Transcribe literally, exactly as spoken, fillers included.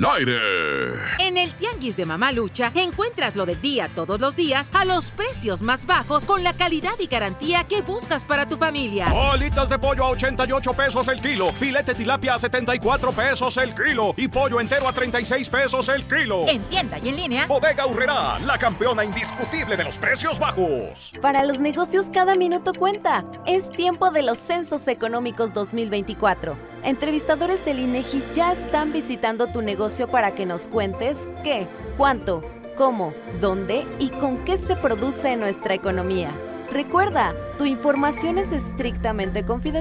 al aire. En el Tianguis de Mamalucha encuentras lo del día todos los días a los precios más bajos con la calidad y garantía que buscas para tu familia. Alitas de pollo a ochenta y ocho pesos el kilo, filete tilapia a setenta y cuatro pesos el kilo y pollo entero a treinta y seis pesos el kilo. En tienda y en línea. Bodega Aurrerá, la campeona indiscutible de los precios bajos. Para los negocios cada minuto cuenta. Es tiempo de los Censos Económicos dos mil veinticuatro. Entrevistadores del INEGI ya están visitando tu negocio para que nos cuentes qué, cuánto, cómo, dónde y con qué se produce en nuestra economía. Recuerda, tu información es estrictamente confidencial